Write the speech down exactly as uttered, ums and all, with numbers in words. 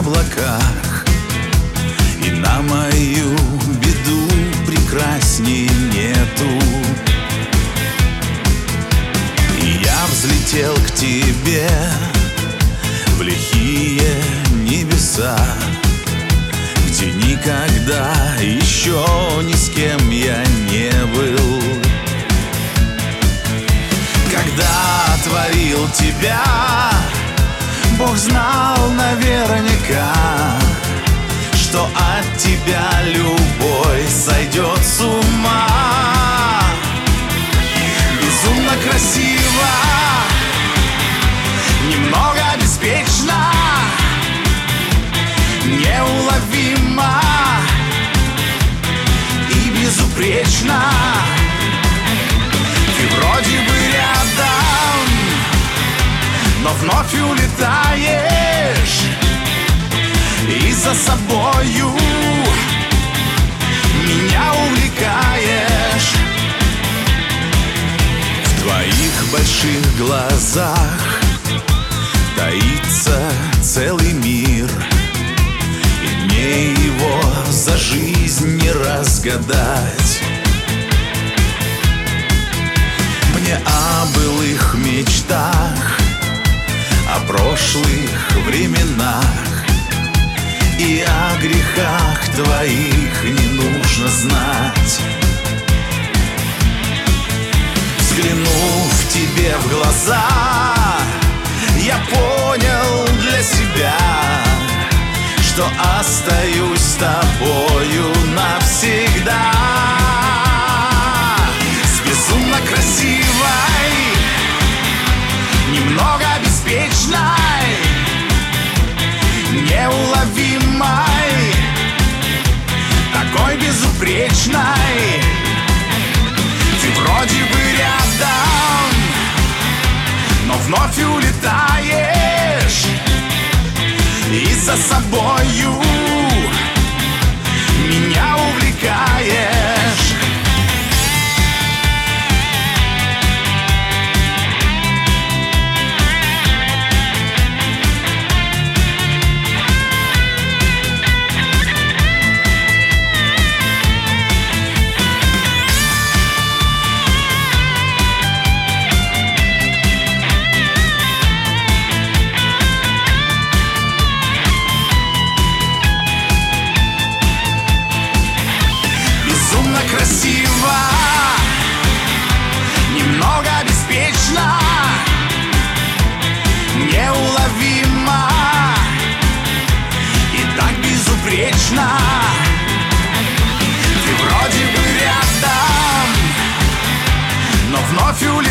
облаках, и на мою беду прекрасней нету. И я взлетел к тебе в лихие небеса, где никогда еще ни с кем я не был. Когда творил тебя, Бог знал наверняка, что от тебя любой сойдет с ума. Безумно красиво, немного беспечно, неуловимо и безупречно. Ты вроде бы рядом, но вновь улетаешь, и за собою меня увлекаешь. В твоих больших глазах таится целый мир, и мне его за жизнь не разгадать. Мне о былых мечтах, о прошлых временах и о грехах твоих не нужно знать. Взглянув тебе в глаза, я понял для себя, что остаюсь с тобою навсегда. С безумно красивой, немного беспечной, неуловимой, такой безупречной. Ты вроде бы рядом, но вновь улетаешь, и за собою меня увлекаешь. Красиво, немного беспечно, неуловимо и так безупречно. Ты вроде бы рядом, но вновь улетаешь,